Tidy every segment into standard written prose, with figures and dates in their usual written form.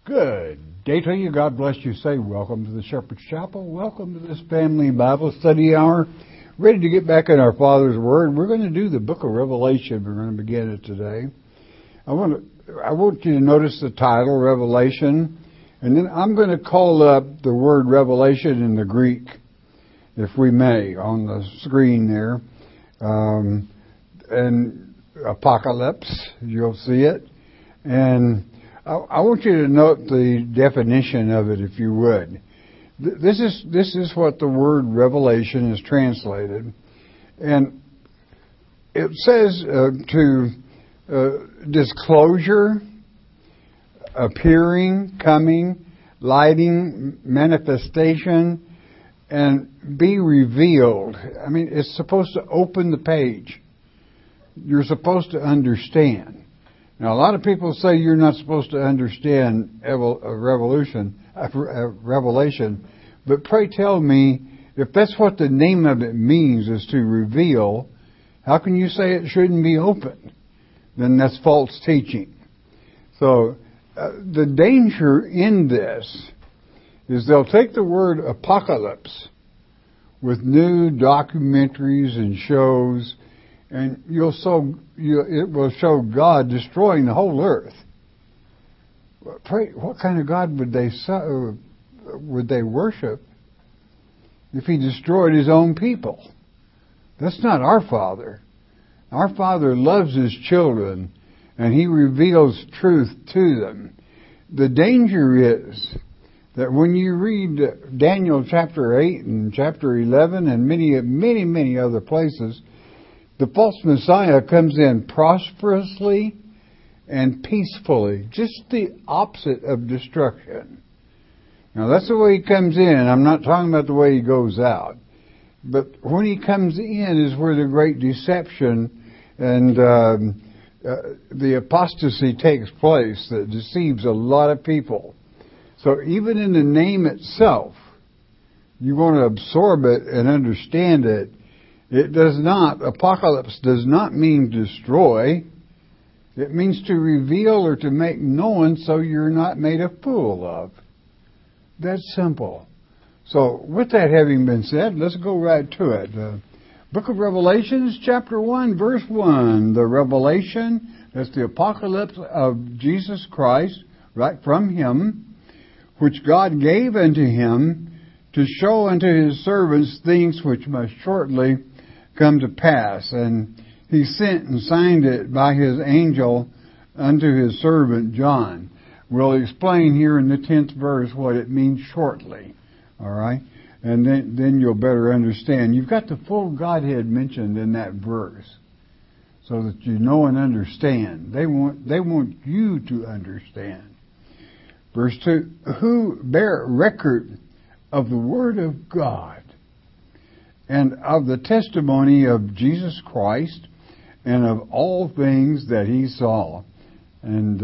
Good day to you. God bless you. Say welcome to the Shepherd's Chapel. Welcome to this family Bible study hour. Ready to get back in our Father's Word. We're going to do the book of Revelation. We're going to begin it today. I want you to notice the title, Revelation, and then I'm going to call up the word revelation in the Greek, if we may, on the screen there. And apocalypse, you'll see it. And I want you to note the definition of it, if you would. This is what the word revelation is translated. And it says disclosure, appearing, coming, lighting, manifestation, and be revealed. I mean, it's supposed to open the page. You're supposed to understand. Now, a lot of people say you're not supposed to understand revelation, but pray tell me, if that's what the name of it means, is to reveal, how can you say it shouldn't be open? Then that's false teaching. So, the danger in this is they'll take the word apocalypse with new documentaries and shows, and it will show God destroying the whole earth. Pray, what kind of God would they worship if He destroyed His own people? That's not our Father. Our Father loves His children, and He reveals truth to them. The danger is that when you read Daniel chapter 8 and chapter 11 and many other places, the false Messiah comes in prosperously and peacefully, just the opposite of destruction. Now, that's the way He comes in. I'm not talking about the way He goes out. But when He comes in is where the great deception and the apostasy takes place that deceives a lot of people. So even in the name itself, you want to absorb it and understand it. Apocalypse does not mean destroy. It means to reveal or to make known so you're not made a fool of. That's simple. So with that having been said, let's go right to it. Book of Revelations, chapter 1, verse 1. The revelation, that's the apocalypse of Jesus Christ, right from Him, which God gave unto Him to show unto His servants things which must shortly come to pass. And He sent and signed it by His angel unto His servant John. We'll explain here in the 10th verse what it means shortly. All right? And then you'll better understand. You've got the full Godhead mentioned in that verse, so that you know and understand. They want you to understand. Verse 2, who bear record of the Word of God and of the testimony of Jesus Christ and of all things that He saw. And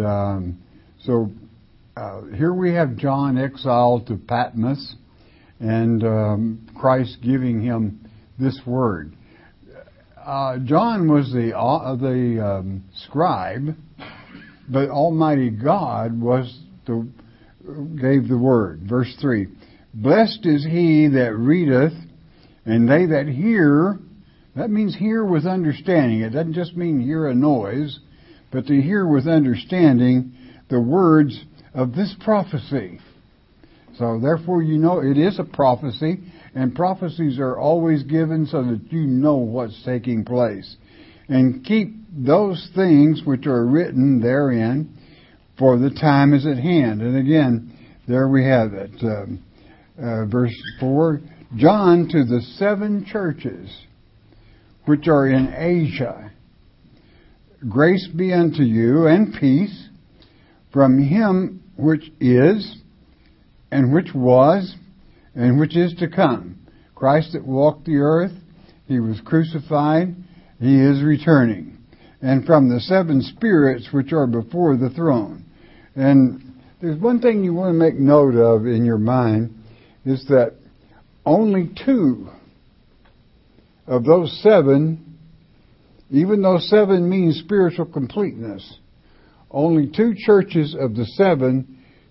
here we have John exiled to Patmos, and Christ giving him this word. John was the scribe, but Almighty God gave the word. Verse 3, blessed is he that readeth, and they that hear. That means hear with understanding. It doesn't just mean hear a noise, but to hear with understanding the words of this prophecy. So therefore you know it is a prophecy, and prophecies are always given so that you know what's taking place. And keep those things which are written therein, for the time is at hand. And again, there we have it. Verse 4, John to the 7 churches which are in Asia. Grace be unto you and peace from Him which is, and which was, and which is to come. Christ that walked the earth, He was crucified, He is returning. And from the 7 spirits which are before the throne. And there's one thing you want to make note of in your mind, is that only 2 of those 7, even though 7 means spiritual completeness, only 2 churches of the 7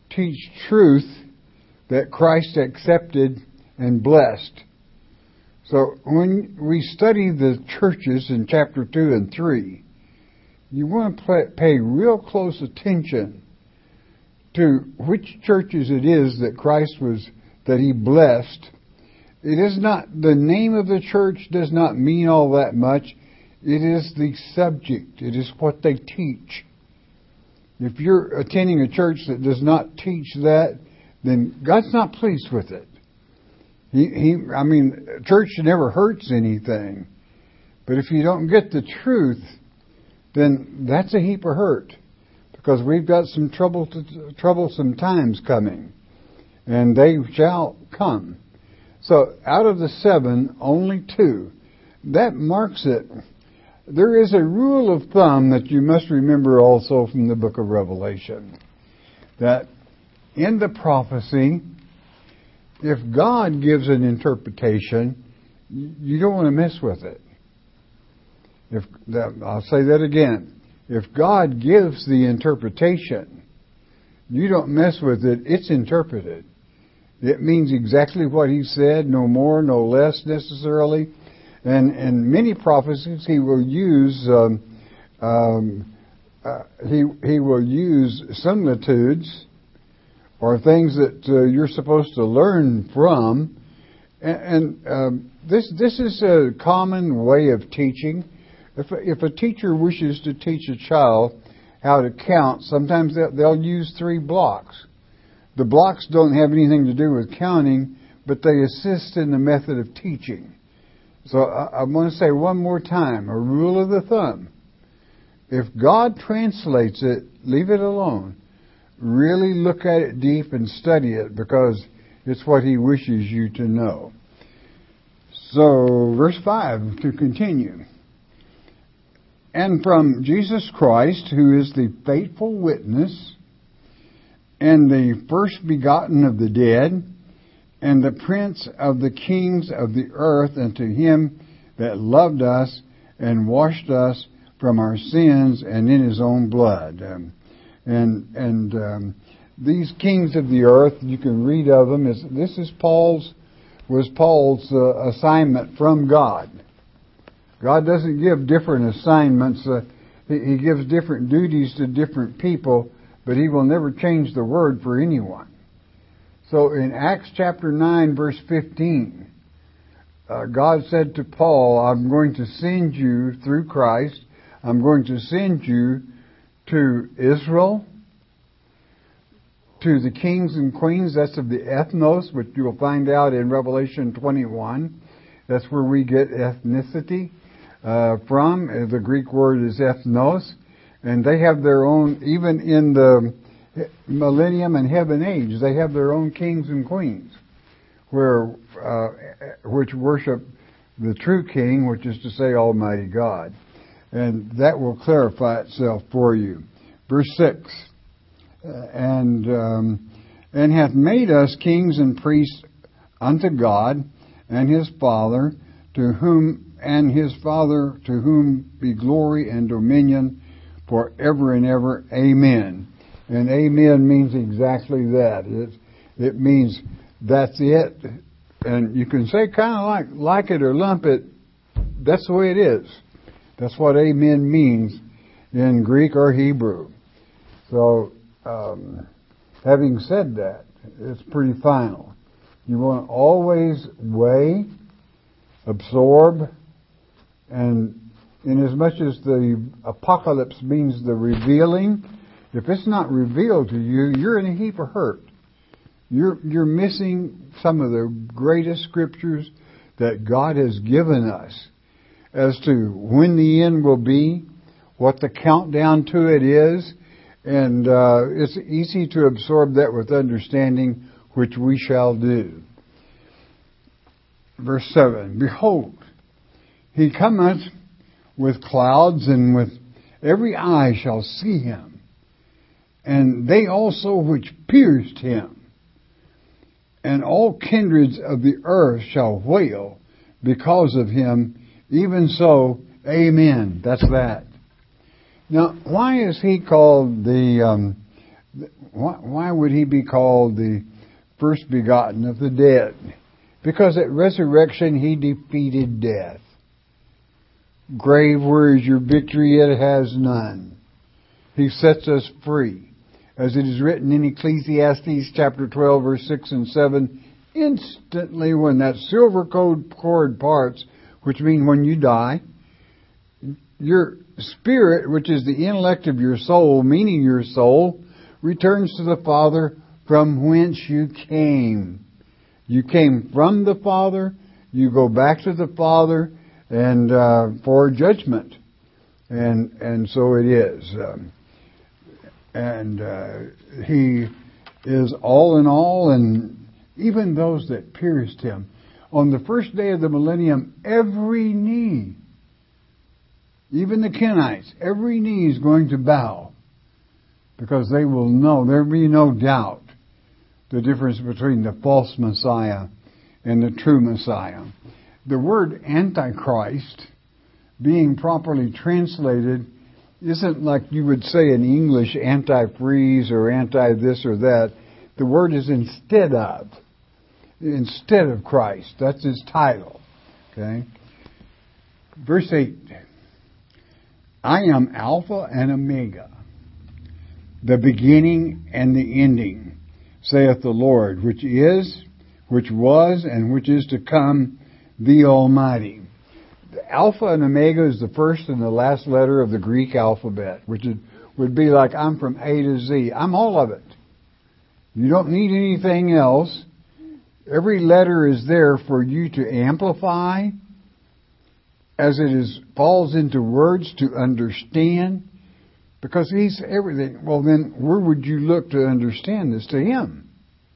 teach truth that Christ accepted and blessed. So when we study the churches in chapter 2 and 3, you want to pay real close attention to which churches it is that he blessed. It is not, the name of the church does not mean all that much. It is the subject. It is what they teach. If you're attending a church that does not teach that, then God's not pleased with it. Church never hurts anything. But if you don't get the truth, then that's a heap of hurt. Because we've got some troublesome times coming. And they shall come. So out of the 7, only 2. That marks it. There is a rule of thumb that you must remember also from the book of Revelation. That in the prophecy, if God gives an interpretation, you don't want to mess with it. I'll say that again. If God gives the interpretation, you don't mess with it. It's interpreted. It means exactly what He said, no more, no less necessarily. And in many prophecies, He will use He will use similitudes or things that you're supposed to learn from. This is a common way of teaching. If a teacher wishes to teach a child how to count, sometimes they'll use 3 blocks. The blocks don't have anything to do with counting, but they assist in the method of teaching. So I want to say one more time, a rule of the thumb. If God translates it, leave it alone. Really look at it deep and study it, because it's what He wishes you to know. So, verse 5, to continue. And from Jesus Christ, who is the faithful witness, and the first begotten of the dead, and the prince of the kings of the earth, and to Him that loved us and washed us from our sins and in His own blood. These kings of the earth, you can read of them. This is Paul's assignment from God. God doesn't give different assignments. He gives different duties to different people, but He will never change the word for anyone. So in Acts chapter 9, verse 15, God said to Paul, I'm going to send you through Christ, I'm going to send you to Israel, to the kings and queens, that's of the ethnos, which you'll find out in Revelation 21. That's where we get ethnicity from. The Greek word is ethnos. And they have their own, even in the millennium and heaven age, they have their own kings and queens, which worship the true King, which is to say Almighty God. And that will clarify itself for you. Verse 6, and hath made us kings and priests unto God and His Father, to whom be glory and dominion forever and ever. Amen. And amen means exactly that. It means that's it. And you can say kind of like it or lump it. That's the way it is. That's what amen means in Greek or Hebrew. So, having said that, it's pretty final. You want to always weigh, absorb, and inasmuch as the apocalypse means the revealing, if it's not revealed to you, you're in a heap of hurt. You're missing some of the greatest scriptures that God has given us as to when the end will be, what the countdown to it is, and it's easy to absorb that with understanding, which we shall do. Verse 7, Behold, He cometh with clouds, and with every eye shall see Him, and they also which pierced Him. And all kindreds of the earth shall wail because of Him. Even so, amen. That's that. Now, why is He called the Why would he be called the first begotten of the dead? Because at resurrection he defeated death. Grave, where is your victory? It has none. He sets us free. As it is written in Ecclesiastes chapter 12, verse 6 and 7, instantly when that silver cord parts, which means when you die, your spirit, which is the intellect of your soul, meaning your soul, returns to the Father from whence you came. You came from the Father, you go back to the Father, and for judgment. And so it is. He is all in all, and even those that pierced him. On the first day of the millennium, every knee, even the Kenites, every knee is going to bow, because they will know, there will be no doubt, the difference between the false Messiah and the true Messiah. The word Antichrist, being properly translated, isn't like you would say in English antifreeze or anti-this or that. The word is instead of Christ. That's his title. Okay? Verse 8. I am Alpha and Omega, the beginning and the ending, saith the Lord, which is, which was, and which is to come, the Almighty. The Alpha and Omega is the first and the last letter of the Greek alphabet, which would be like I'm from A to Z. I'm all of it. You don't need anything else. Every letter is there for you to amplify as it falls into words to understand, because he's everything. Well, then where would you look to understand this? To him.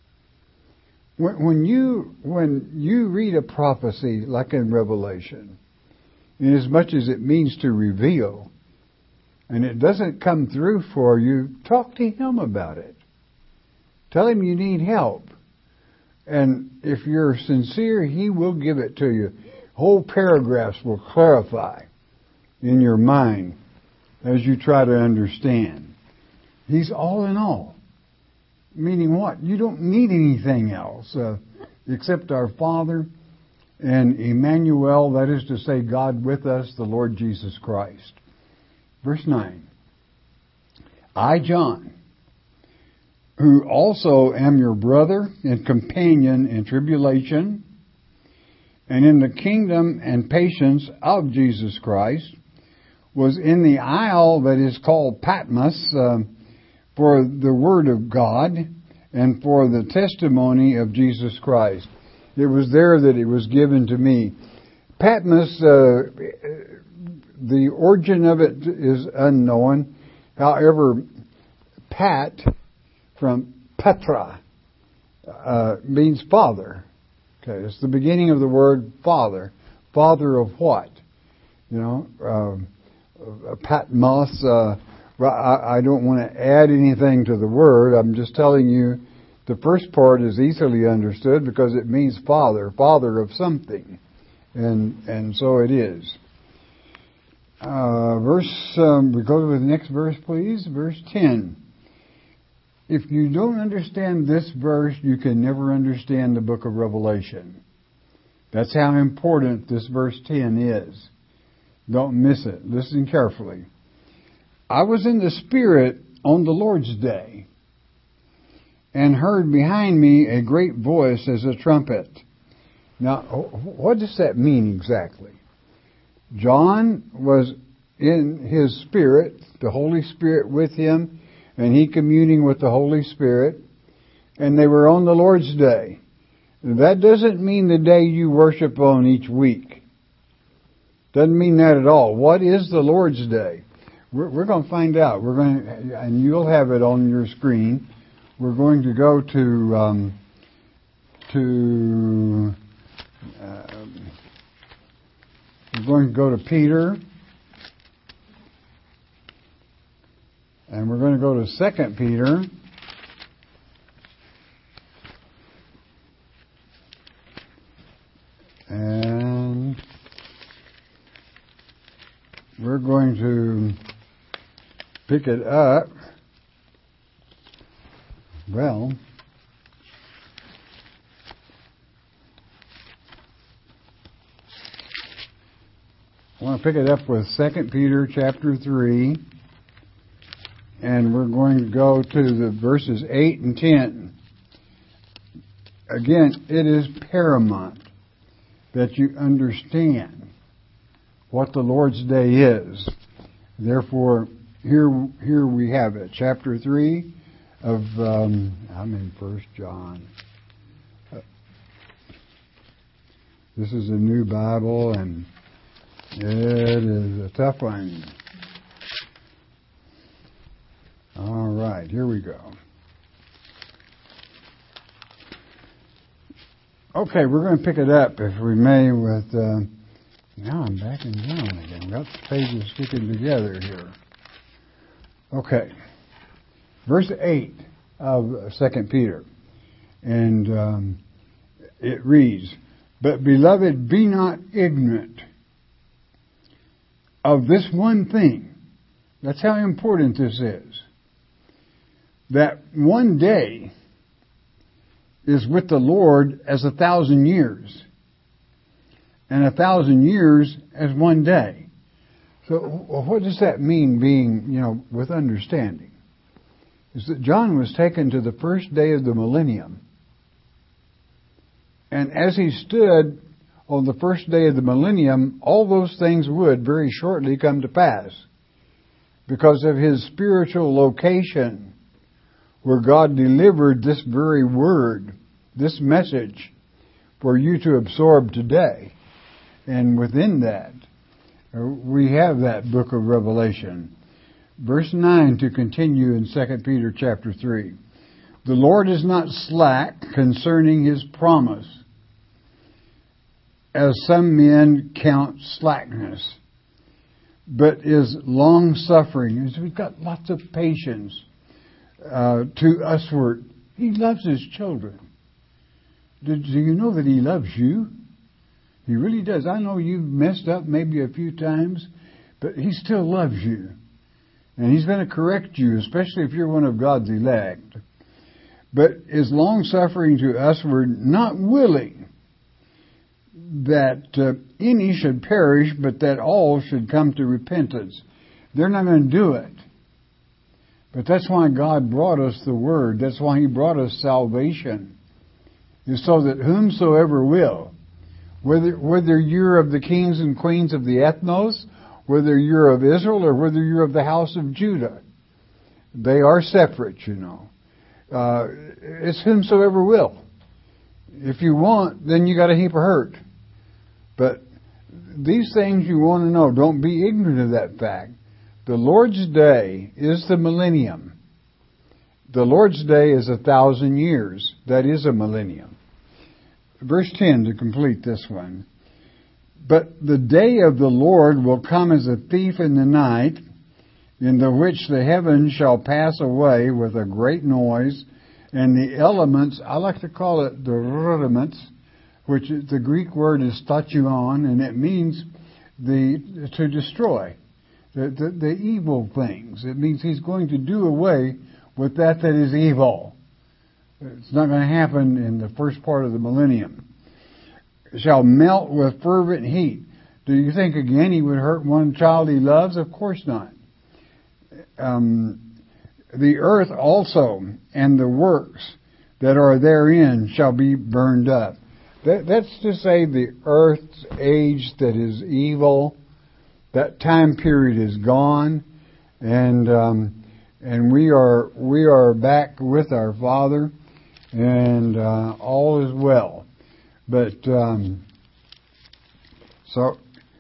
When you read a prophecy like in Revelation, in as much as it means to reveal, and it doesn't come through for you, talk to him about it. Tell him you need help. And if you're sincere, he will give it to you. Whole paragraphs will clarify in your mind as you try to understand. He's all in all. Meaning what? You don't need anything else except our Father and Emmanuel, that is to say, God with us, the Lord Jesus Christ. Verse 9. I, John, who also am your brother and companion in tribulation, and in the kingdom and patience of Jesus Christ, was in the isle that is called Patmos for the word of God and for the testimony of Jesus Christ. It was there that it was given to me. Patmos, the origin of it is unknown. However, Pat from Petra means father. Okay, it's the beginning of the word father. Father of what? You know, Patmos. I don't want to add anything to the word. I'm just telling you the first part is easily understood because it means father of something. And so it is. We go to the next verse, please. Verse 10. If you don't understand this verse, you can never understand the book of Revelation. That's how important this verse 10 is. Don't miss it. Listen carefully. I was in the Spirit on the Lord's day, and heard behind me a great voice as a trumpet. Now, what does that mean exactly? John was in his spirit, the Holy Spirit with him, and he communing with the Holy Spirit, and they were on the Lord's day. That doesn't mean the day you worship on each week. Doesn't mean that at all. What is the Lord's day? We're going to find out. And you'll have it on your screen. We're going to go to Peter, and we're going to go to 2 Peter. And we're going to pick it up Well, I want to pick it up with 2 Peter chapter 3, and we're going to go to the verses 8 and 10. Again, it is paramount that you understand what the Lord's Day is. Therefore, here we have it, chapter 3 of, I'm in 1 John. This is a new Bible, and it is a tough one. All right, here we go. Okay, we're going to pick it up, if we may, with... now I'm backing down again. Got the pages sticking together here. Okay. Verse 8 of 2 Peter. And it reads, "But, beloved, be not ignorant of this one thing." That's how important this is. That one day is with the Lord as 1,000 years. And 1,000 years as one day. So what does that mean, being, with understanding? Is that John was taken to the first day of the millennium. And as he stood on the first day of the millennium, all those things would very shortly come to pass. Because of his spiritual location, where God delivered this very word, this message, for you to absorb today. And within that, we have that book of Revelation. Verse 9 to continue in 2 Peter chapter 3. "The Lord is not slack concerning his promise, as some men count slackness, but is long-suffering." We've got lots of patience to usward. He loves his children. Do you know that he loves you? He really does. I know you've messed up maybe a few times, but he still loves you. And he's going to correct you, especially if you're one of God's elect. "But is long-suffering to usward, not willing that any should perish, but that all should come to repentance." They're not going to do it. But that's why God brought us the Word. That's why He brought us salvation. Is so that whomsoever will, whether you're of the kings and queens of the ethnos, whether you're of Israel, or whether you're of the house of Judah, they are separate, It's whomsoever will. If you want, then you got a heap of hurt. But these things you want to know. Don't be ignorant of that fact. The Lord's day is the millennium. The Lord's day is 1,000 years. That is a millennium. Verse 10 to complete this one. "But the day of the Lord will come as a thief in the night, in the which the heavens shall pass away with a great noise, and the elements," I like to call it the rudiments, which the Greek word is statuon, and it means to destroy. The evil things. It means he's going to do away with that is evil. It's not going to happen in the first part of the millennium. "Shall melt with fervent heat." Do you think again he would hurt one child he loves? Of course not. "The earth also and the works that are therein shall be burned up." That's to say the earth's age that is evil. That time period is gone, and we are back with our Father, and all is well. But so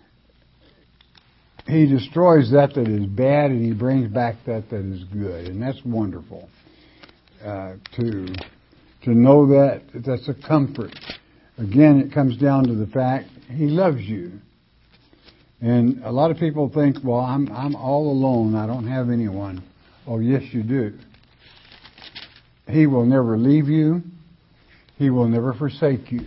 He destroys that is bad, and He brings back that is good, and that's wonderful. To know that's a comfort. Again, it comes down to the fact He loves you. And a lot of people think, well, I'm all alone. I don't have anyone. Oh, yes, you do. He will never leave you. He will never forsake you.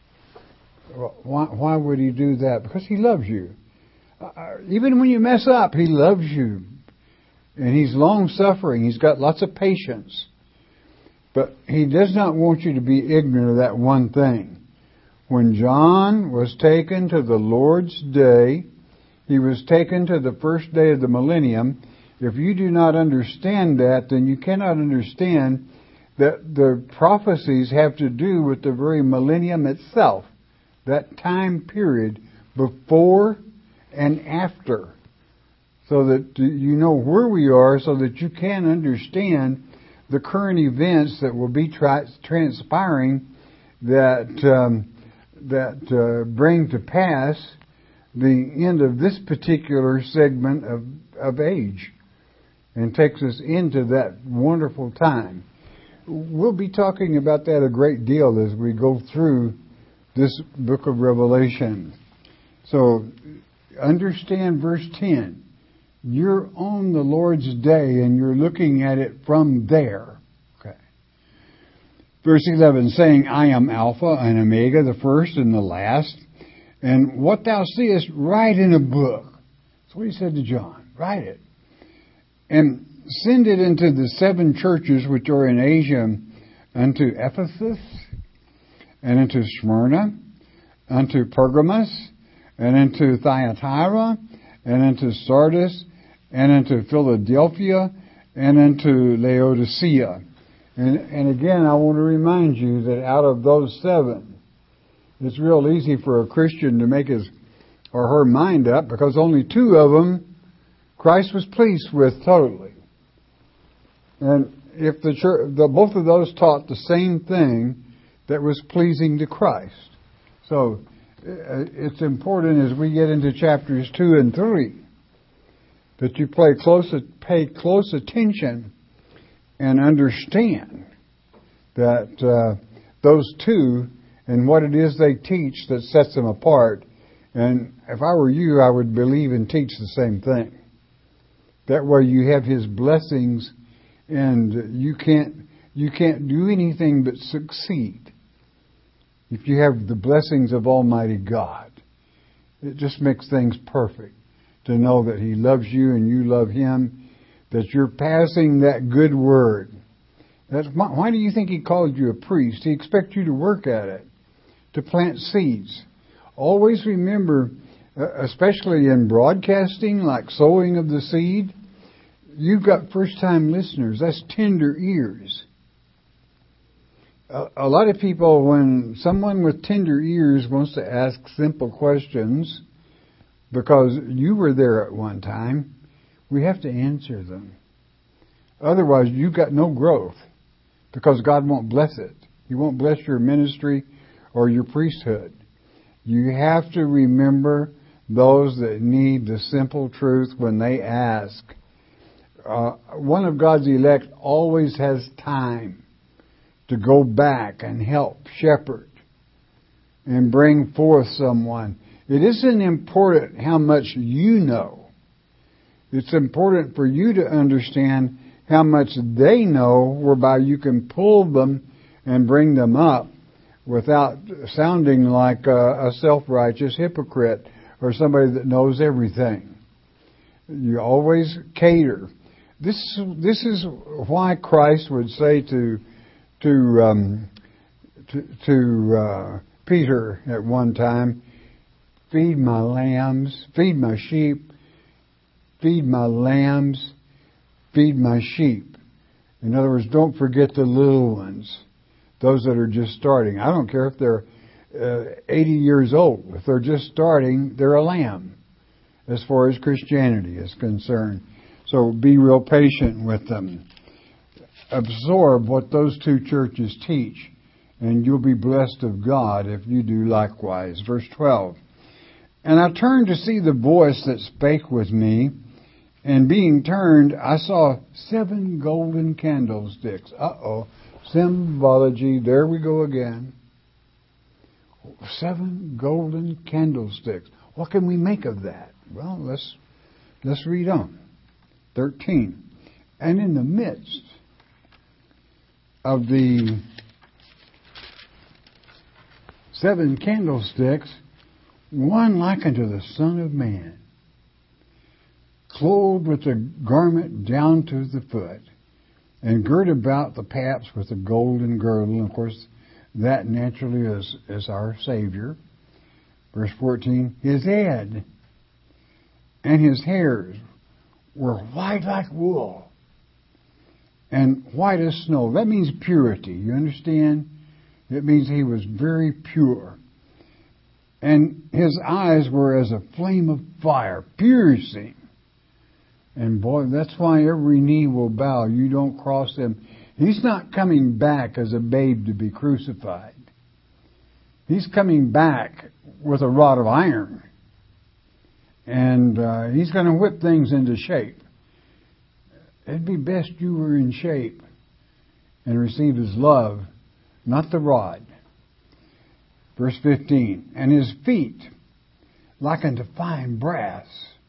Why would He do that? Because He loves you. Even when you mess up, He loves you. And He's long-suffering. He's got lots of patience. But he does not want you to be ignorant of that one thing. When John was taken to the Lord's day, he was taken to the first day of the millennium. If you do not understand that, then you cannot understand that the prophecies have to do with the very millennium itself, that time period before and after, so that you know where we are, so that you can understand the current events that will be transpiring that bring to pass the end of this particular segment of age and takes us into that wonderful time. We'll be talking about that a great deal as we go through this book of Revelation. So understand verse 10. You're on the Lord's day and you're looking at it from there. Okay. Verse 11, saying, I am Alpha and Omega, the first and the last. And what thou seest, write in a book. That's what he said to John. Write it. And send it into the 7 churches which are in Asia, unto Ephesus, and unto Smyrna, unto Pergamos, and unto Thyatira, and unto Sardis, and unto Philadelphia, and unto Laodicea. And again, I want to remind you that out of those 7, it's real easy for a Christian to make his or her mind up, because only 2 of them Christ was pleased with totally. And if the church, both of those taught the same thing that was pleasing to Christ. So it's important as we get into chapters 2 and 3 that you pay close attention and understand that those 2 and what it is they teach that sets them apart. And if I were you, I would believe and teach the same thing. That way you have His blessings, and you can't do anything but succeed if you have the blessings of Almighty God. It just makes things perfect to know that He loves you and you love Him, that you're passing that good word. Why do you think He called you a priest? He expects you to work at it, to plant seeds. Always remember, especially in broadcasting, like sowing of the seed, you've got first-time listeners. That's tender ears. A lot of people, when someone with tender ears wants to ask simple questions, because you were there at one time, we have to answer them. Otherwise, you've got no growth, because God won't bless it. He won't bless your ministry or your priesthood. You have to remember those that need the simple truth when they ask. One of God's elect always has time to go back and help shepherd and bring forth someone. It isn't important how much you know. It's important for you to understand how much they know, whereby you can pull them and bring them up without sounding like a self-righteous hypocrite or somebody that knows everything. You always cater. This is why Christ would say to Peter at one time, feed my lambs, feed my sheep, feed my lambs, feed my sheep. In other words, don't forget the little ones, those that are just starting. I don't care if they're 80 years old. If they're just starting, they're a lamb as far as Christianity is concerned. So be real patient with them. Absorb what those 2 churches teach, and you'll be blessed of God if you do likewise. Verse 12. And I turned to see the voice that spake with me, and being turned, I saw 7 golden candlesticks. Symbology, there we go again. 7 golden candlesticks. What can we make of that? Well, let's read on. 13. And in the midst of the 7 candlesticks, one like unto the Son of Man, clothed with a garment down to the foot, and girt about the paps with a golden girdle. And of course, that naturally is our Savior. Verse 14, his head and his hairs were white like wool and white as snow. That means purity. You understand? It means he was very pure. And his eyes were as a flame of fire, piercing. And boy, that's why every knee will bow. You don't cross them. He's not coming back as a babe to be crucified. He's coming back with a rod of iron. And he's going to whip things into shape. It'd be best you were in shape and receive his love, not the rod. Verse 15, and his feet like unto fine brass,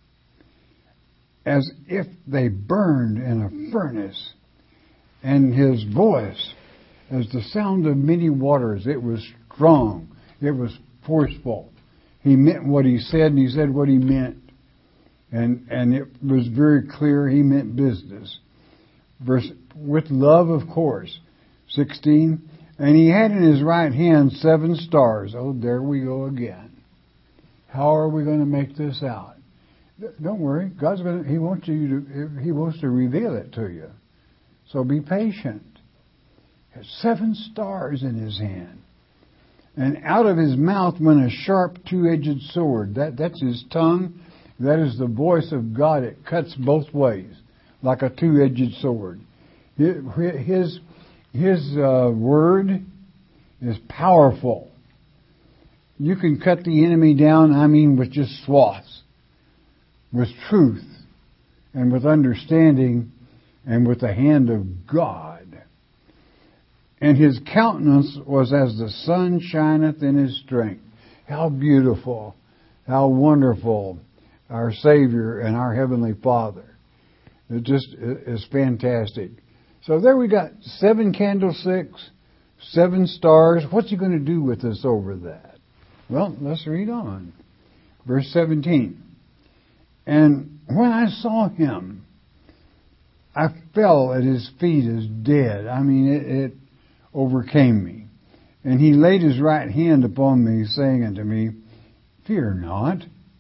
as if they burned in a furnace, and his voice as the sound of many waters. It was strong. It was forceful. He meant what he said, and he said what he meant. And it was very clear he meant business. With love, of course. 16, and he had in his right hand 7 stars. Oh, there we go again. How are we going to make this out? Don't worry. He wants to reveal it to you. So be patient. He has 7 stars in his hand. And out of his mouth went a sharp 2-edged sword. That's his tongue. That is the voice of God. It cuts both ways, like a 2-edged sword. His word is powerful. You can cut the enemy down, with just swaths, with truth, and with understanding, and with the hand of God. And his countenance was as the sun shineth in his strength. How beautiful, how wonderful our Savior and our Heavenly Father. It just is fantastic. So there we got 7 candlesticks, 7 stars. What's he going to do with us over that? Well, let's read on. Verse 17. And when I saw him, I fell at his feet as dead. It overcame me. And he laid his right hand upon me, saying unto me, fear not.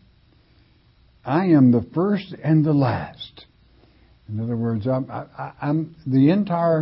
I am the first and the last. In other words, I'm the entire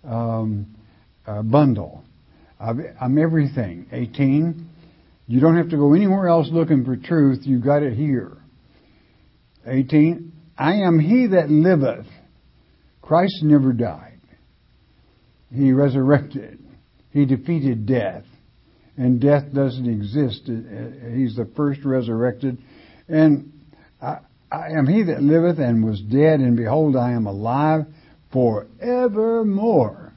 bundle. I'm everything. 18. You don't have to go anywhere else looking for truth. You got it here. 18. I am he that liveth. Christ never died. He resurrected. He defeated death. And death doesn't exist. He's the first resurrected. And I am he that liveth and was dead, and behold, I am alive forevermore.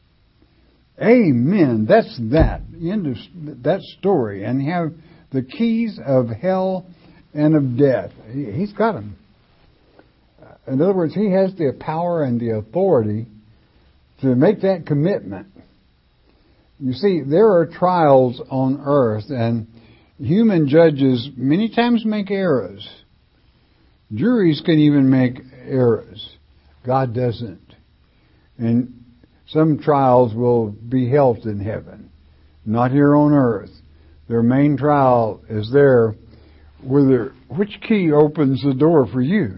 Amen. That's that. End of that story. And you have the keys of hell and of death. He's got them. In other words, he has the power and the authority to make that commitment. You see, there are trials on earth, and human judges many times make errors. Juries can even make errors. God doesn't. And some trials will be helped in heaven, not here on earth. Their main trial is there, which key opens the door for you?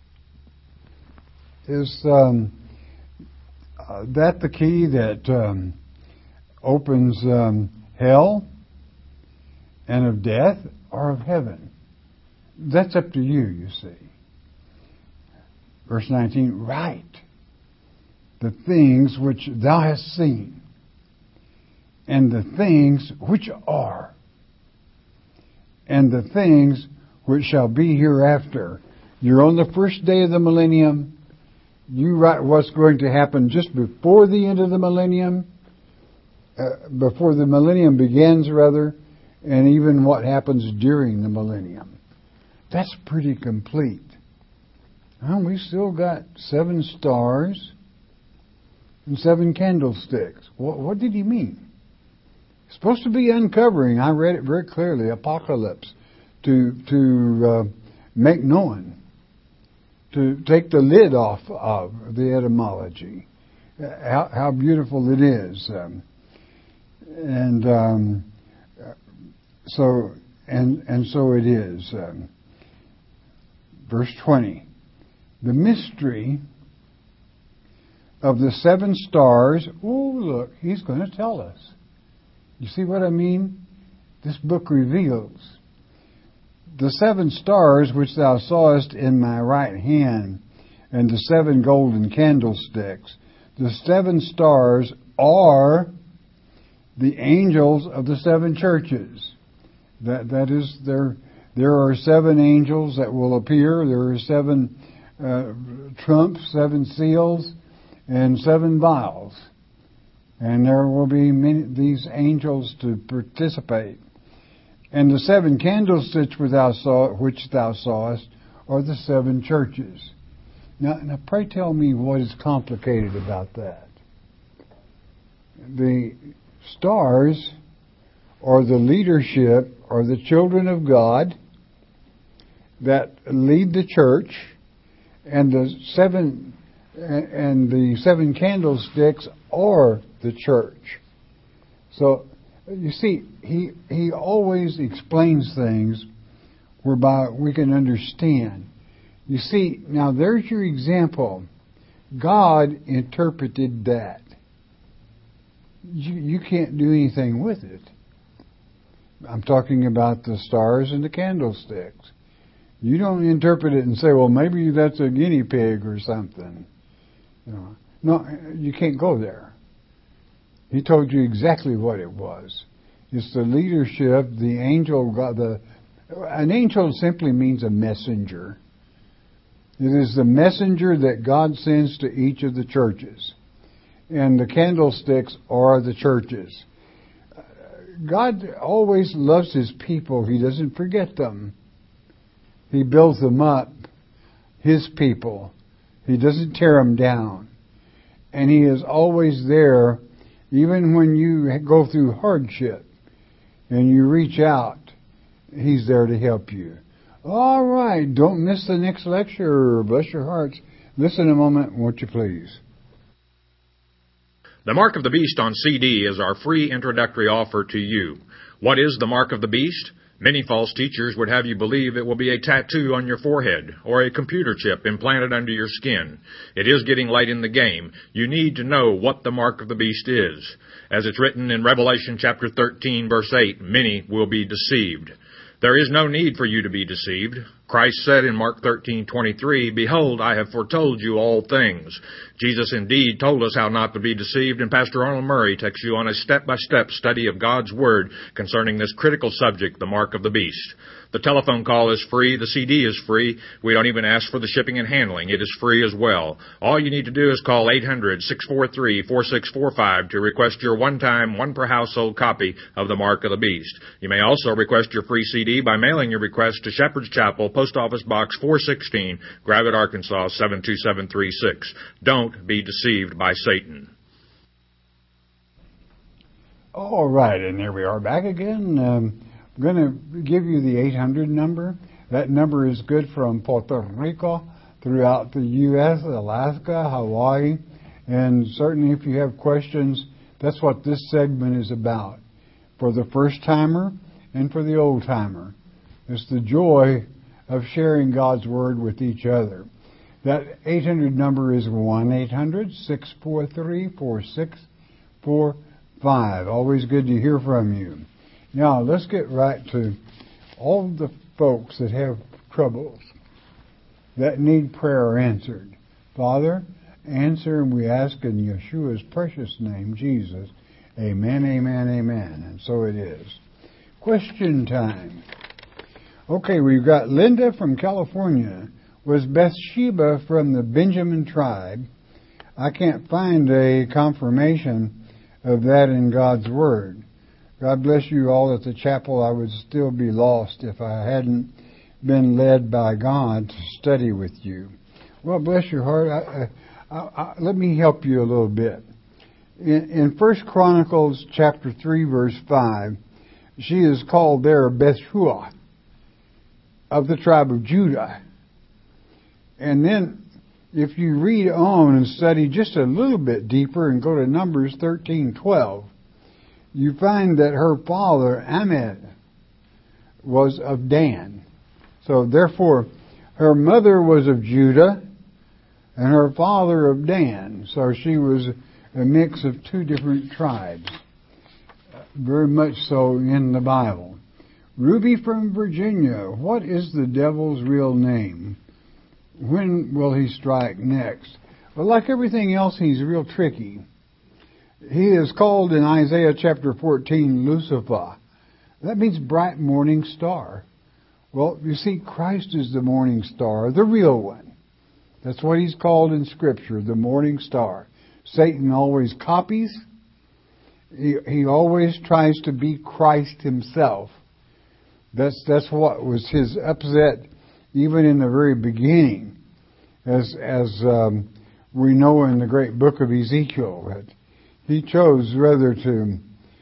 Is that the key that opens hell and of death, or of heaven? That's up to you, you see. Verse 19, write the things which thou hast seen, and the things which are, and the things which shall be hereafter. You're on the first day of the millennium. You write what's going to happen just before the end of the millennium, before the millennium begins, rather, and even what happens during the millennium. That's pretty complete. Well, we still got 7 stars and 7 candlesticks. What did he mean? It's supposed to be uncovering. I read it very clearly. Apocalypse, to make known, to take the lid off of the etymology. how beautiful it is. So it is. Verse 20. The mystery of the 7 stars. Oh, look, he's going to tell us. You see what I mean? This book reveals. The 7 stars which thou sawest in my right hand, and the 7 golden candlesticks. The 7 stars are the angels of the 7 churches. That is, there are 7 angels that will appear. There are 7 trumps, 7 seals, and 7 vials. And there will be these angels to participate. And the 7 candlesticks which thou sawest are the 7 churches. Now, pray tell me what is complicated about that. The stars are the leadership, or the children of God that lead the church, and the 7 candlesticks are the church. So, you see, he always explains things whereby we can understand. You see, now there's your example. God interpreted that. You can't do anything with it. I'm talking about the stars and the candlesticks. You don't interpret it and say, well, maybe that's a guinea pig or something. No, you can't go there. He told you exactly what it was. It's the leadership, the angel. An angel simply means a messenger. It is the messenger that God sends to each of the churches. And the candlesticks are the churches. God always loves His people. He doesn't forget them. He builds them up, His people. He doesn't tear them down. And He is always there, even when you go through hardship and you reach out, He's there to help you. All right, don't miss the next lecture. Bless your hearts. Listen a moment, won't you please? The Mark of the Beast on CD is our free introductory offer to you. What is the Mark of the Beast? Many false teachers would have you believe it will be a tattoo on your forehead or a computer chip implanted under your skin. It is getting late in the game. You need to know what the Mark of the Beast is. As it's written in Revelation chapter 13, verse 8, many will be deceived. There is no need for you to be deceived. Christ said in Mark 13:23, "Behold, I have foretold you all things." Jesus indeed told us how not to be deceived, and Pastor Arnold Murray takes you on a step-by-step study of God's Word concerning this critical subject, the Mark of the Beast. The telephone call is free. The CD is free. We don't even ask for the shipping and handling. It is free as well. All you need to do is call 800-643-4645 to request your one-time, one-per-household copy of the Mark of the Beast. You may also request your free CD by mailing your request to Shepherd's Chapel, Post Office Box 416, Gravette, Arkansas 72736. Don't be deceived by Satan. All right, and there we are back again. I'm going to give you the 800 number. That number is good from Puerto Rico, throughout the U.S., Alaska, Hawaii, and certainly if you have questions, that's what this segment is about. For the first-timer and for the old-timer. It's the joy of sharing God's Word with each other. That 800 number is 1-800-643-4645. Always good to hear from you. Now, let's get right to all the folks that have troubles, that need prayer answered. Father, answer, and we ask in Yeshua's precious name, Jesus. Amen, amen, amen. And so it is. Question time. Okay, we've got Linda from California. Was Bathsheba from the Benjamin tribe? I can't find a confirmation of that in God's Word. God bless you all at the chapel. I would still be lost if I hadn't been led by God to study with you. Well, bless your heart. Let me help you a little bit. In 1 Chronicles chapter 3, verse 5, she is called there Bethshua of the tribe of Judah. And then if you read on and study just a little bit deeper and go to Numbers 13:12, you find that her father, Ahmed, was of Dan. So therefore, her mother was of Judah and her father of Dan. So she was a mix of two different tribes. Very much so in the Bible. Ruby from Virginia, what is the devil's real name? When will he strike next? Well, like everything else, he's real tricky. He is called in Isaiah chapter 14, Lucifer. That means bright morning star. Well, you see, Christ is the morning star, the real one. That's what he's called in Scripture, the morning star. Satan always copies. He always tries to be Christ himself. That's what was his upset even in the very beginning, as we know in the great book of Ezekiel, that he chose rather to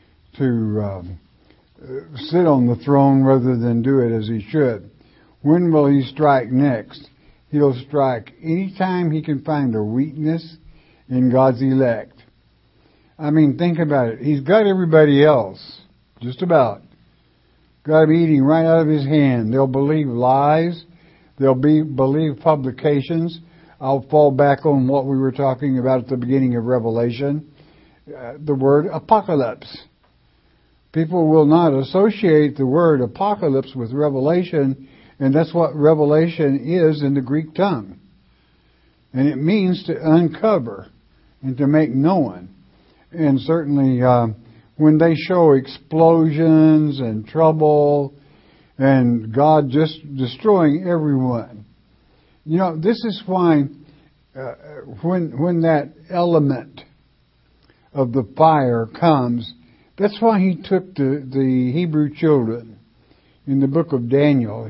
sit on the throne rather than do it as he should. When will he strike next? He'll strike anytime he can find a weakness in God's elect. I mean, think about it. He's got everybody else, just about. Got them eating right out of his hand. They'll believe lies. They'll believe publications. I'll fall back on what we were talking about at the beginning of Revelation. The word apocalypse. People will not associate the word apocalypse with Revelation, and that's what Revelation is in the Greek tongue. And it means to uncover and to make known. And certainly when they show explosions and trouble and God just destroying everyone. You know, this is why when that element of the fire comes, that's why he took the Hebrew children in the book of Daniel,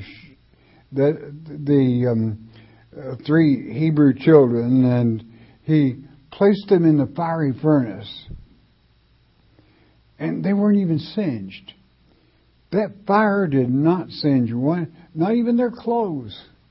the 3 Hebrew children, and he placed them in the fiery furnace. And they weren't even singed. That fire did not singe one, not even their clothes.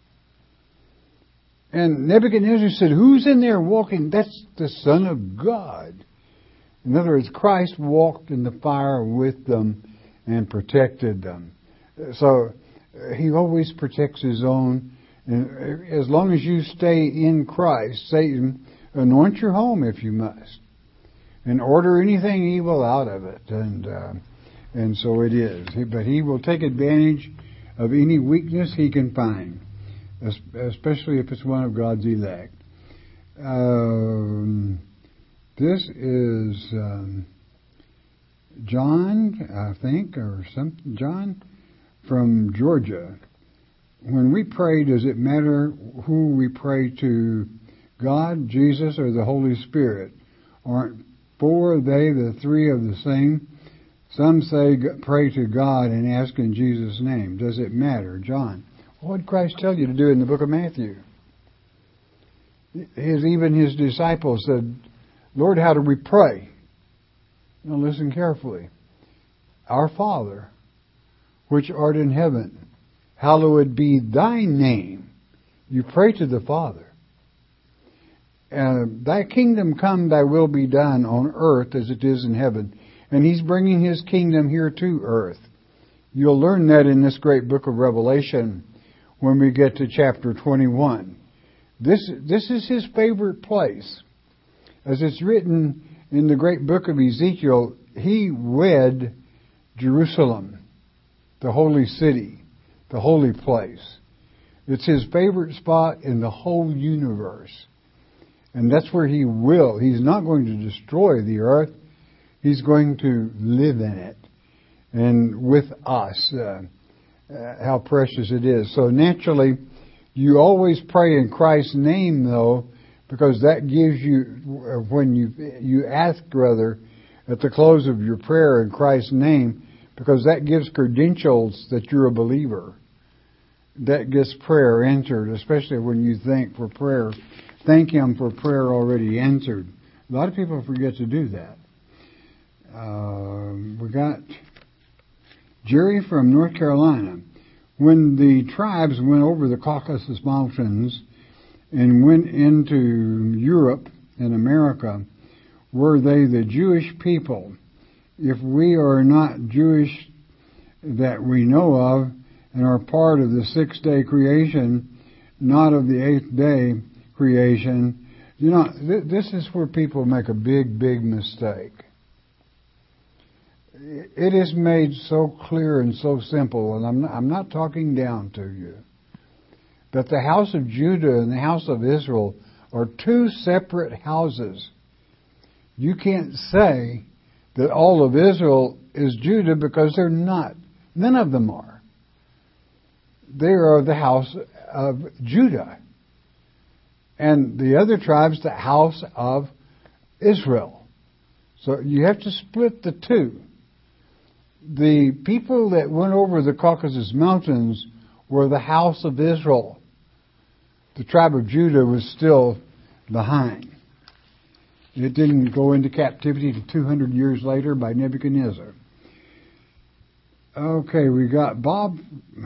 And Nebuchadnezzar said, "Who's in there walking?" That's the Son of God. In other words, Christ walked in the fire with them and protected them. So he always protects his own. And as long as you stay in Christ, Satan, anoint your home if you must, and order anything evil out of it. And so it is. But he will take advantage of any weakness he can find, especially if it's one of God's elect. This is John, I think, or something. John from Georgia. When we pray, does it matter who we pray to, God, Jesus, or the Holy Spirit? Aren't they the three of the same? Some say pray to God and ask in Jesus' name. Does it matter? John. What did Christ tell you to do in the book of Matthew? Even his disciples said, "Lord, how do we pray?" Now listen carefully. Our Father, which art in heaven, hallowed be thy name. You pray to the Father. Thy kingdom come, thy will be done on earth as it is in heaven. And he's bringing his kingdom here to earth. You'll learn that in this great book of Revelation when we get to chapter 21. This is his favorite place. As it's written in the great book of Ezekiel, he wed Jerusalem, the holy city, the holy place. It's his favorite spot in the whole universe. And that's where he will. He's not going to destroy the earth. He's going to live in it. And with us, how precious it is. So naturally, you always pray in Christ's name, though, because that gives you, when you ask, rather, at the close of your prayer in Christ's name, because that gives credentials that you're a believer. That gets prayer answered, especially when you thank for prayer. Thank Him for prayer already answered. A lot of people forget to do that. We got Jerry from North Carolina. When the tribes went over the Caucasus Mountains and went into Europe and America, were they the Jewish people? If we are not Jewish that we know of and are part of the 6-day creation, not of the 8th day creation, this is where people make a big, big mistake. It is made so clear and so simple, and I'm not talking down to you, that the house of Judah and the house of Israel are two separate houses. You can't say that all of Israel is Judah because they're not. None of them are. They are the house of Judah. And the other tribes, the house of Israel. So you have to split the two. The people that went over the Caucasus Mountains were the house of Israel. The tribe of Judah was still behind. It didn't go into captivity to 200 years later by Nebuchadnezzar. Okay, we got Bob.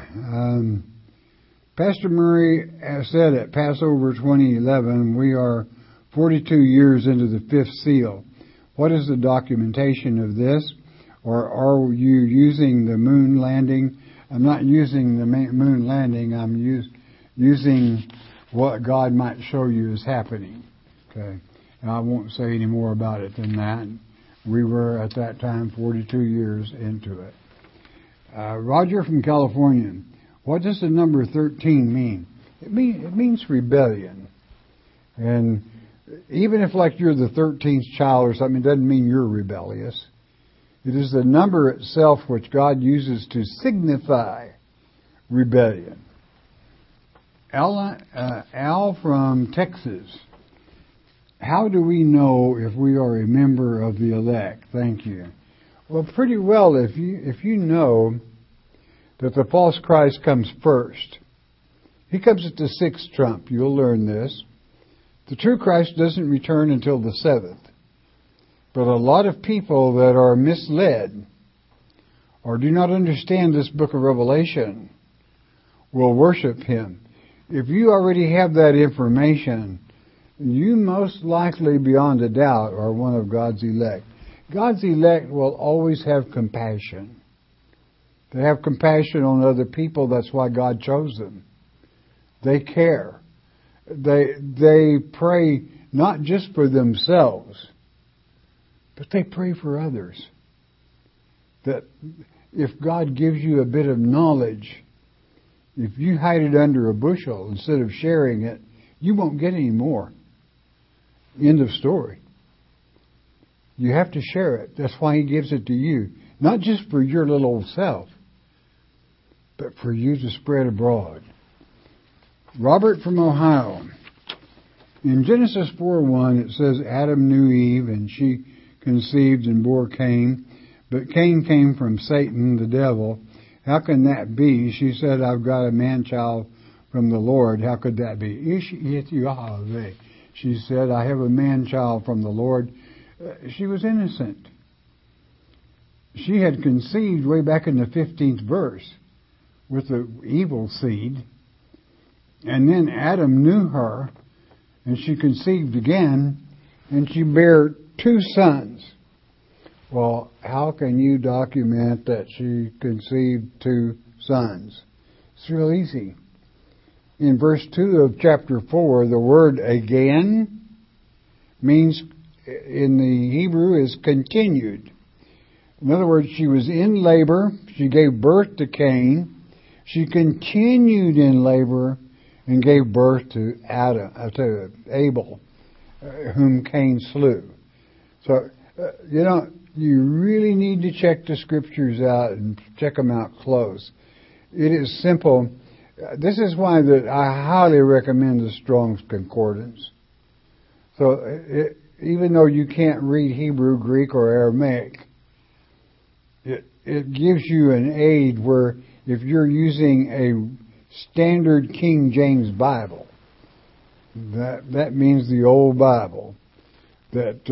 Pastor Murray said at Passover 2011, we are 42 years into the 5th seal. What is the documentation of this? Or are you using the moon landing? I'm not using the moon landing. I'm using what God might show you is happening. Okay. And I won't say any more about it than that. We were at that time 42 years into it. Roger from California. What does the number 13 mean? It means rebellion. And even if like you're the 13th child or something, it doesn't mean you're rebellious. It is the number itself which God uses to signify rebellion. Al from Texas. How do we know if we are a member of the elect? Thank you. Well, pretty well if you know that the false Christ comes first. He comes at the 6th trump. You'll learn this. The true Christ doesn't return until the 7th. But a lot of people that are misled or do not understand this book of Revelation will worship him. If you already have that information, you most likely, beyond a doubt, are one of God's elect. God's elect will always have compassion. They have compassion on other people. That's why God chose them. They care. They pray not just for themselves, but they pray for others. That if God gives you a bit of knowledge, if you hide it under a bushel instead of sharing it, you won't get any more. End of story. You have to share it. That's why He gives it to you. Not just for your little old self, but for you to spread abroad. Robert from Ohio. In Genesis 4:1 it says Adam knew Eve and she conceived and bore Cain. But Cain came from Satan, the devil. How can that be? She said, I've got a man-child from the Lord. How could that be? She said, I have a man-child from the Lord. She was innocent. She had conceived way back in the 15th verse with the evil seed. And then Adam knew her, and she conceived again, and she bare 2 sons. Well, how can you document that she conceived 2 sons? It's real easy. In verse 2 of chapter 4, the word again means, in the Hebrew, is continued. In other words, she was in labor. She gave birth to Cain. She continued in labor and gave birth to Abel, whom Cain slew. So, you really need to check the scriptures out and check them out close. It is simple. This is why that I highly recommend the Strong's Concordance. So even though you can't read Hebrew, Greek, or Aramaic, it gives you an aid where if you're using a standard King James Bible, that means the old Bible that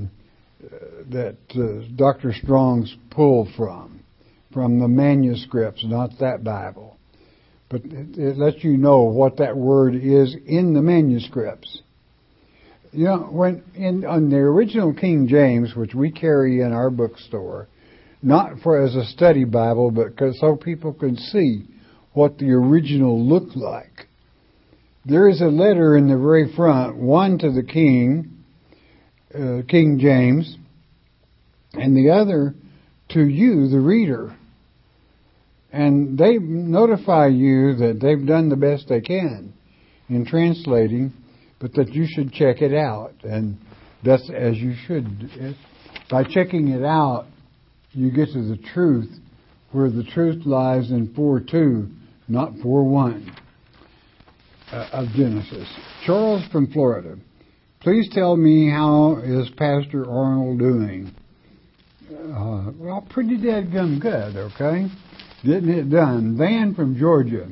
Dr. Strong's pulled from the manuscripts, not that Bible. but it lets you know what that word is in the manuscripts. You know, on the original King James, which we carry in our bookstore, not as a study Bible, but so people can see what the original looked like. There is a letter in the very front, one to the king, King James, and the other to you, the reader. And they notify you that they've done the best they can in translating, but that you should check it out. And that's as you should. By checking it out, you get to the truth, where the truth lies in 4:2, not 4:1 of Genesis. Charles from Florida. Please tell me, how is Pastor Arnold doing? Well, pretty dadgum good, okay? Getting it done. Van from Georgia.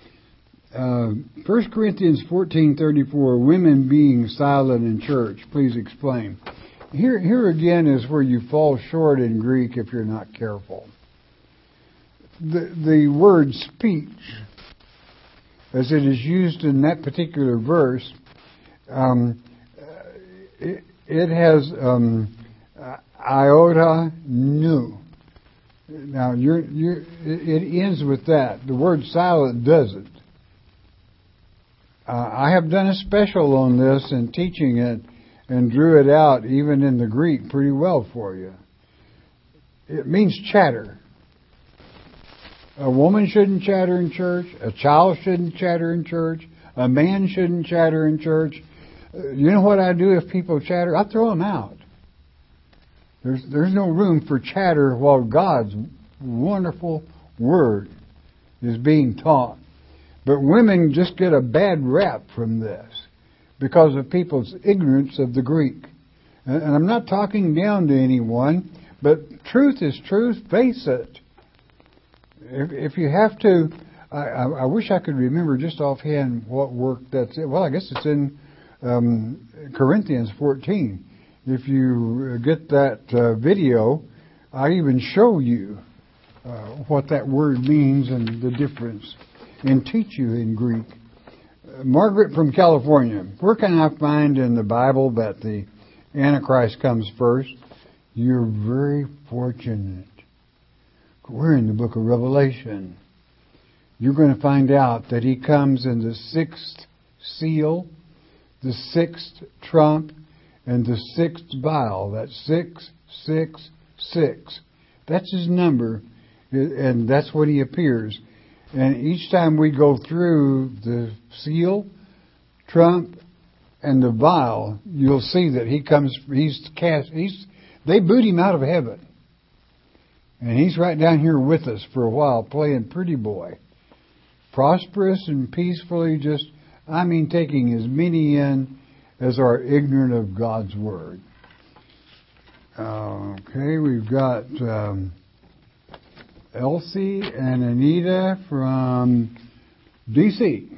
1 Corinthians 14:34, women being silent in church. Please explain. Here again is where you fall short in Greek if you're not careful. The word speech, as it is used in that particular verse, it has iota nu. Now it ends with that. The word silent doesn't. I have done a special on this and teaching it, and drew it out even in the Greek pretty well for you. It means chatter. A woman shouldn't chatter in church. A child shouldn't chatter in church. A man shouldn't chatter in church. You know what I do if people chatter? I throw them out. There's no room for chatter while God's wonderful Word is being taught. But women just get a bad rap from this because of people's ignorance of the Greek. And I'm not talking down to anyone, but truth is truth. Face it. If you have to, I wish I could remember just offhand what work that's in. Well, I guess it's in Corinthians 14. If you get that video, I even show you what that word means and the difference, and teach you in Greek. Margaret from California. Where can I find in the Bible that the Antichrist comes first? You're very fortunate. We're in the book of Revelation. You're going to find out that he comes in the 6th seal, the 6th trump, and the 6th vial. That's 666. That's his number, and that's when he appears. And each time we go through the seal, trump, and the vial, you'll see that he comes, they boot him out of heaven. And he's right down here with us for a while, playing pretty boy. Prosperous and peacefully, taking as many in as are ignorant of God's Word. Okay, we've got Elsie and Anita from D.C.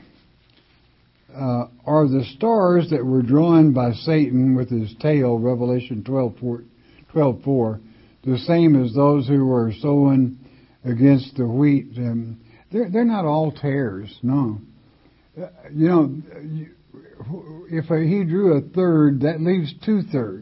Are the stars that were drawn by Satan with his tail, Revelation 12:4, the same as those who were sowing against the wheat? They're not all tares, no. If he drew a third, that leaves 2/3.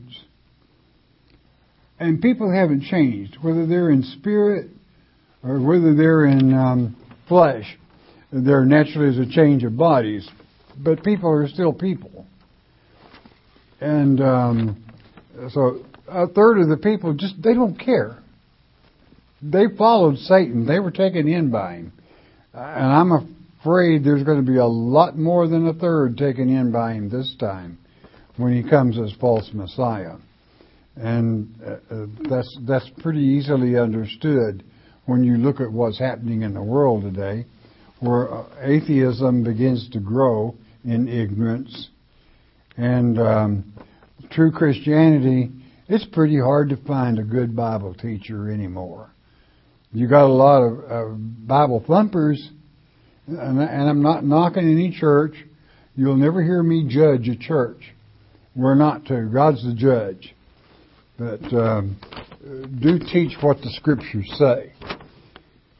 And people haven't changed, whether they're in spirit or whether they're in flesh. There naturally is a change of bodies, but people are still people. And so 1/3 of the people they don't care. They followed Satan. They were taken in by him. And I'm afraid there's going to be a lot more than 1/3 taken in by him this time when he comes as false Messiah. And that's pretty easily understood when you look at what's happening in the world today, where atheism begins to grow in ignorance. And true Christianity, it's pretty hard to find a good Bible teacher anymore. You got a lot of Bible thumpers, and I'm not knocking any church. You'll never hear me judge a church. We're not to. God's the judge. But do teach what the Scriptures say.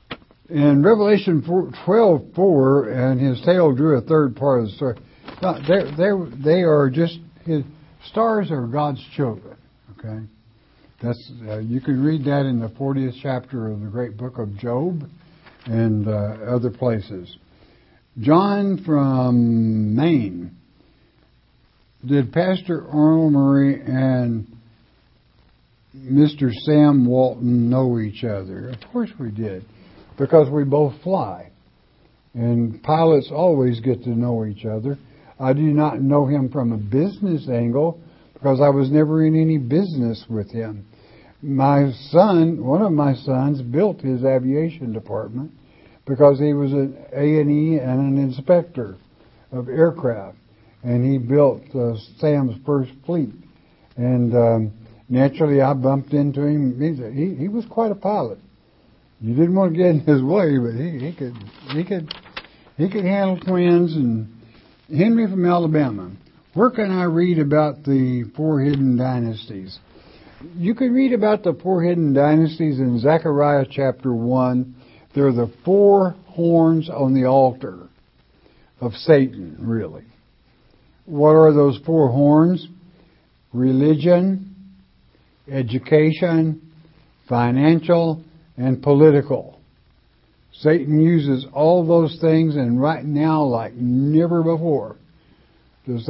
In Revelation 12:4, and his tail drew a third part of the story. Now, they are just, his stars are God's children. Okay, that's you can read that in the 40th chapter of the great book of Job and other places. John from Maine. Did Pastor Arnold Murray and Mr. Sam Walton know each other? Of course we did, because we both fly. And pilots always get to know each other. I do not know him from a business angle, because I was never in any business with him. My son, one of my sons, built his aviation department because he was an A&E and an inspector of aircraft. And he built Sam's first fleet. And naturally, I bumped into him. He was quite a pilot. You didn't want to get in his way, but he could handle twins. And Henry from Alabama. Where can I read about the four hidden dynasties? You can read about the four hidden dynasties in Zechariah chapter 1. They're the four horns on the altar of Satan, really. What are those four horns? Religion, education, financial, and political. Satan uses all those things, and right now, like never before, does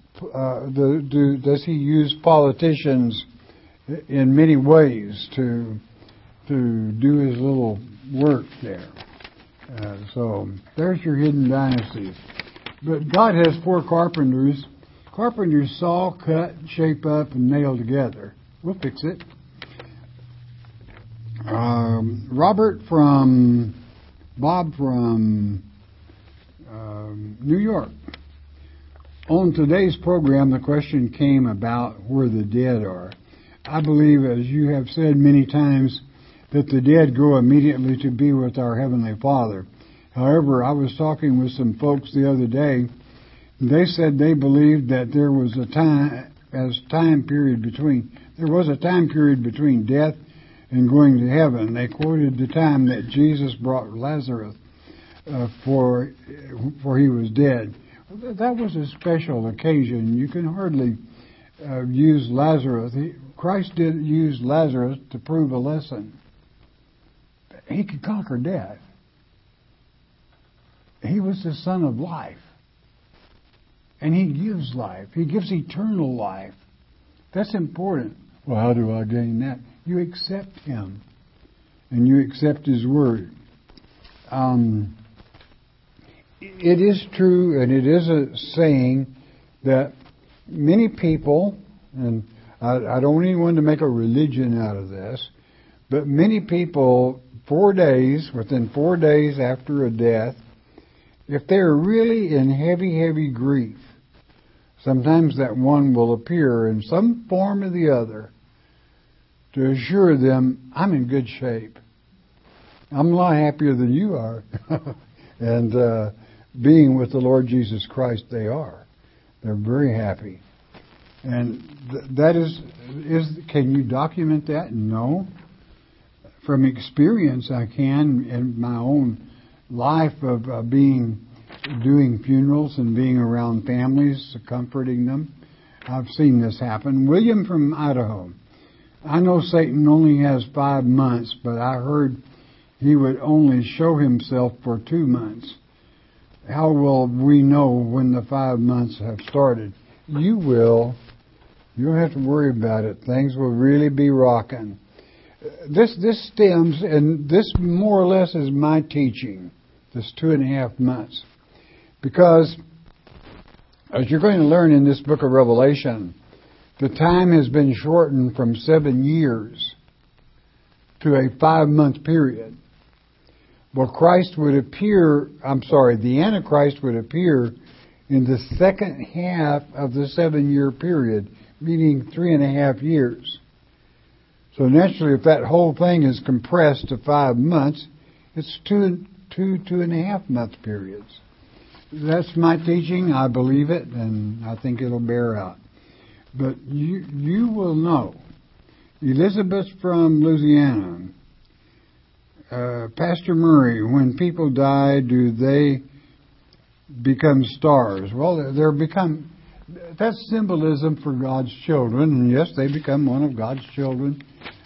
he use politicians in many ways to do his little work there. So there's your hidden dynasties. But God has four carpenters. Carpenters saw, cut, shape up, and nail together. We'll fix it. Bob from New York. On today's program, the question came about where the dead are. I believe, as you have said many times, that the dead go immediately to be with our Heavenly Father. However, I was talking with some folks the other day. They said they believed that there was a time period between death and going to heaven. They quoted the time that Jesus brought Lazarus for he was dead. That was a special occasion. You can hardly use Lazarus. Christ did use Lazarus to prove a lesson. He could conquer death. He was the Son of life. And He gives life. He gives eternal life. That's important. Well, how do I gain that? You accept Him. And you accept His Word. It is true, and it is a saying, that many people, and I don't want anyone to make a religion out of this, but many people, within 4 days after a death, if they're really in heavy grief, sometimes that one will appear in some form or the other to assure them, I'm in good shape. I'm a lot happier than you are. And being with the Lord Jesus Christ, they are. They're very happy. And that is, can you document that? No. From experience, I can, in my own life of doing funerals and being around families, comforting them. I've seen this happen. William from Idaho. I know Satan only has 5 months, but I heard he would only show himself for 2 months. How will we know when the 5 months have started? You will. You don't have to worry about it. Things will really be rocking. This stems, and this more or less is my teaching, this 2.5 months. Because, as you're going to learn in this book of Revelation, the time has been shortened from 7 years to a 5-month period. Well, the Antichrist would appear in the second half of the 7-year period, meaning 3.5 years. So naturally, if that whole thing is compressed to 5 months, it's 2.5 month periods. That's my teaching. I believe it, and I think it'll bear out. But you will know. Elizabeth from Louisiana. Pastor Murray, when people die, do they become stars? Well, that's symbolism for God's children, and yes, they become one of God's children,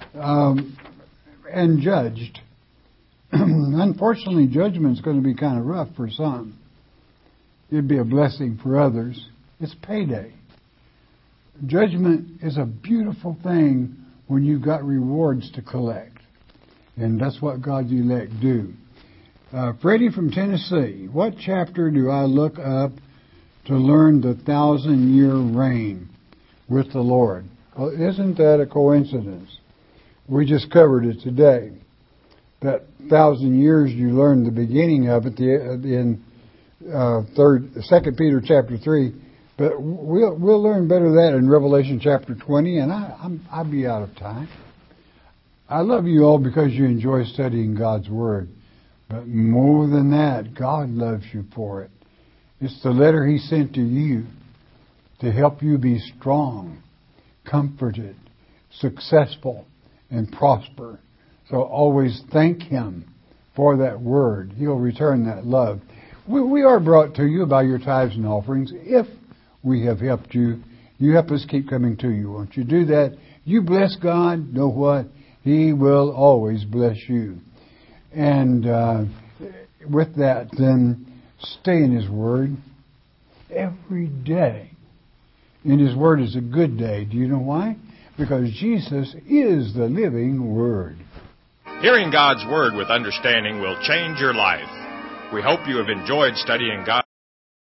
and judged. Unfortunately, judgment's going to be kind of rough for some. It'd be a blessing for others. It's payday. Judgment is a beautiful thing when you've got rewards to collect. And that's what God's elect do. Freddie from Tennessee, what chapter do I look up to learn the 1,000-year reign with the Lord? Well, isn't that a coincidence? We just covered it today. That 1,000 years, you learned the beginning of it in 2 Peter chapter 3. But we'll learn better that in Revelation chapter 20, and I'll be out of time. I love you all because you enjoy studying God's Word. But more than that, God loves you for it. It's the letter He sent to you to help you be strong, comforted, successful, and prosper. So always thank Him for that Word. He'll return that love. We are brought to you by your tithes and offerings. If we have helped you, you help us keep coming to you. Won't you do that? You bless God, know what? He will always bless you. And with that, then, stay in His Word every day. And His Word is a good day. Do you know why? Because Jesus is the living Word. Hearing God's Word with understanding will change your life. We hope you have enjoyed studying God.